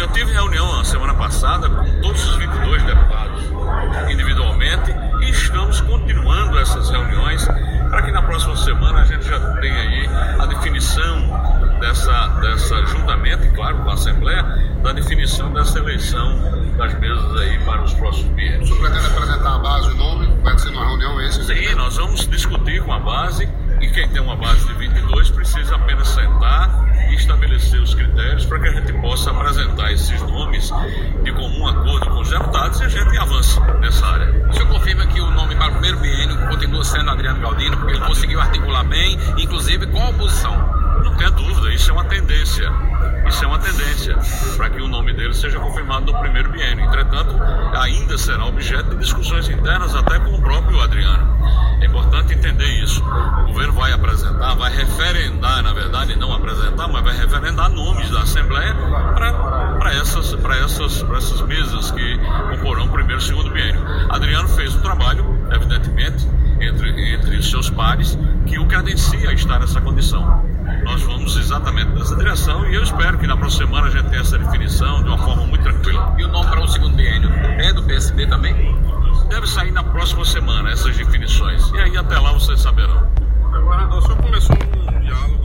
Eu tive reunião na semana passada com todos os 22 deputados individualmente e estamos continuando essas reuniões para que na próxima semana a gente já tenha aí a definição dessa juntamente, claro, com a Assembleia, da definição dessa eleição das mesas aí para os próximos biênios. O senhor pretende apresentar a base, o nome? Vai ser numa reunião esse? Sim, nós vamos discutir com a base e quem tem uma base de 22 precisa apenas sentar e estabelecer os critérios para que a gente possa apresentar esses nomes de comum acordo com os deputados e a gente avance nessa área. O senhor confirma que o nome para o primeiro biênio continua sendo Adriano Galdino, porque ele conseguiu articular bem, inclusive com a oposição? Não tenha dúvida, isso é uma tendência. Isso é uma tendência para que o nome dele seja confirmado no primeiro biênio. Entretanto, ainda será objeto de discussões internas até com o próprio Adriano. É importante entender isso. O governo vai apresentar, vai referendar, na verdade, não apresentar, mas vai referendar nomes da Assembleia para essas mesas que comporão o primeiro e o segundo biênio. Adriano fez um trabalho, evidentemente, entre os seus pares, que o credencia a estar nessa condição. Nós vamos exatamente nessa direção e eu espero que na próxima semana a gente tenha essa definição de uma forma muito tranquila. E o nome para o segundo biênio é do PSB também? Deve sair na próxima semana essas definições. E aí até lá vocês saberão. Agora, o senhor começou